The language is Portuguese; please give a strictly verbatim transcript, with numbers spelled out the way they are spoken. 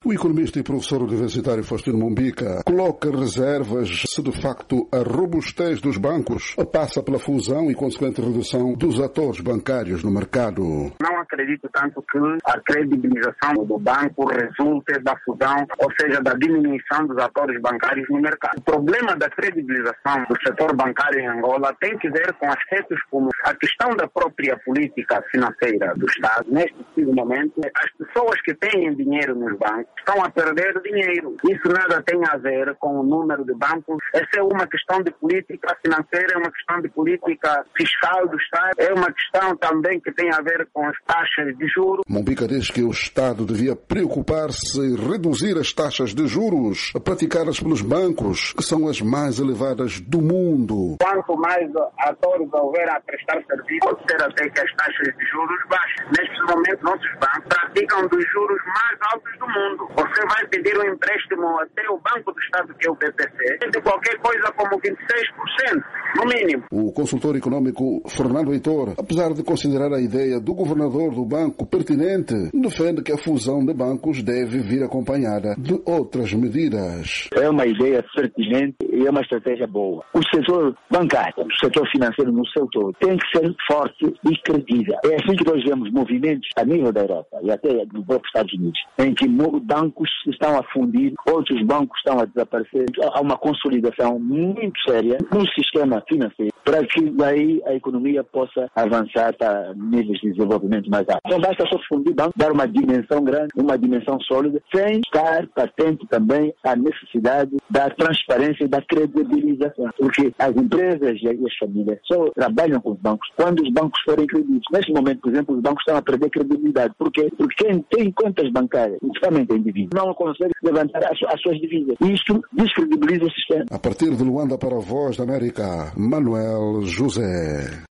O economista e professor universitário Faustino Mombica coloca reservas se de facto a robustez dos bancos passa pela fusão e consequente redução dos atores bancários no mercado. Não acredito tanto que a credibilização do banco resulte da fusão, ou seja, da diminuição dos atores bancários no mercado. O problema da credibilização do setor bancário em Angola tem que ver com aspectos como a questão da própria política financeira do Estado. Neste momento, as pessoas que têm dinheiro nos bancos estão a perder dinheiro. Isso nada tem a ver com o número de bancos. Essa é uma questão de política financeira, é uma questão de política fiscal do Estado, é uma questão também que tem a ver com as taxas de juros. Mombica diz que o Estado devia preocupar-se em reduzir as taxas de juros praticadas pelos bancos, que são as mais elevadas do mundo. Quanto mais atores houver a prestar serviço, pode ser até que as taxas de juros baixem. Neste momento, nossos bancos praticam dos juros mais altos do mundo. Você vai pedir um empréstimo até o Banco do Estado, que é o B P C, de qualquer coisa como vinte e seis por cento, no mínimo. O consultor econômico Fernando Heitor, apesar de considerar a ideia do governador do banco pertinente, defende que a fusão de bancos deve vir acompanhada de outras medidas. É uma ideia pertinente e é uma estratégia boa. O setor bancário, o setor financeiro no seu todo, tem que ser forte e credível. É assim que nós vemos movimentos a nível da Europa e até no próprio Estados Unidos, em que bancos estão a fundir, outros bancos estão a desaparecer. Há uma consolidação muito séria no sistema financeiro para que daí a economia possa avançar para níveis de desenvolvimento mais altos. Então basta só fundir bancos, dar uma dimensão grande, uma dimensão sólida, sem estar patente também a necessidade da transparência e da credibilização. Porque as empresas e as famílias só trabalham com os bancos quando os bancos forem credíveis. Neste momento, por exemplo, os bancos estão a perder credibilidade. Por quê? Porque quem tem contas bancárias, principalmente em divisas, não consegue levantar as, as suas divisas. E isto descredibiliza o sistema. A partir de Luanda para a Voz da América, Manuel José.